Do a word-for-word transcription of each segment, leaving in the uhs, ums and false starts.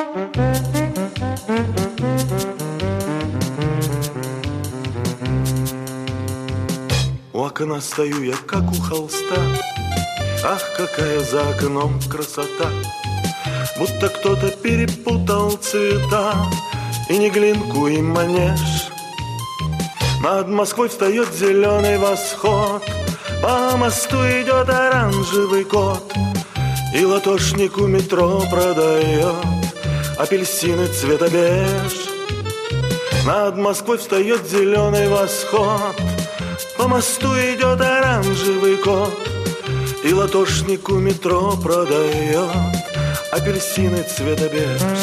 У окна стою я, как у холста. Ах, какая за окном красота! Будто кто-то перепутал цвета, и не глинку, и манеж. Над Москвой встает зеленый восход, по мосту идет оранжевый кот, и латошник у метро продает апельсины цвета беж. Над Москвой встает зеленый восход, по мосту идет оранжевый кот, и латошник у метро продает апельсины цвета беж.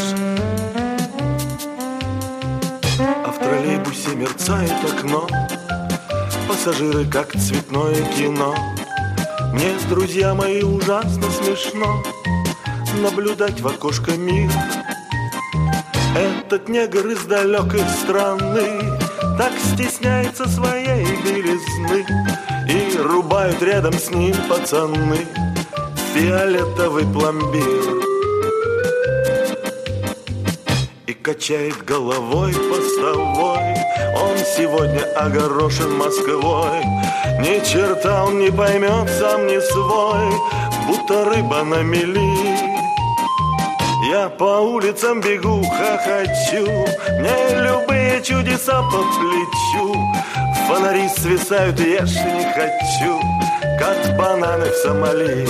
А в троллейбусе мерцает окно, пассажиры как цветное кино. Мне, друзья мои, ужасно смешно наблюдать в окошко мир. Этот негр из далекой страны так стесняется своей белизны, и рубают рядом с ним пацаны фиолетовый пломбир. И качает головой постовой, он сегодня огорошен Москвой. Ни черта он не поймет, сам не свой, будто рыба на мели. Я по улицам бегу, хохочу, мне любые чудеса по плечу. Фонари свисают, я ж не хочу, как бананы в Сомали.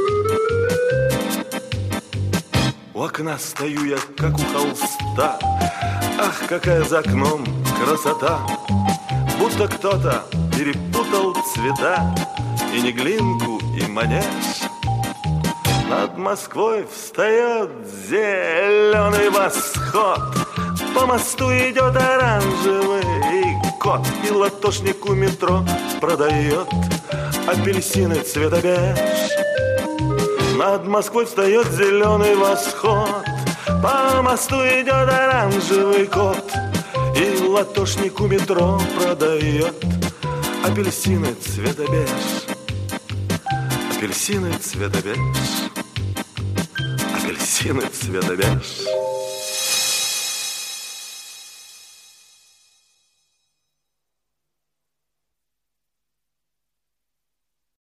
У окна стою я, как у холста. Ах, какая за окном красота! Будто кто-то перепутал цвета, и не глинку, и манеж. Над Москвой встает зеленый восход, по мосту идет оранжевый кот, и латошник у метро продает апельсины цвета беж. Над Москвой встает зеленый восход, по мосту идет оранжевый кот, и латошник у метро продает апельсины цвета беж. Апельсины цвета беж. Апельсины цвета беж.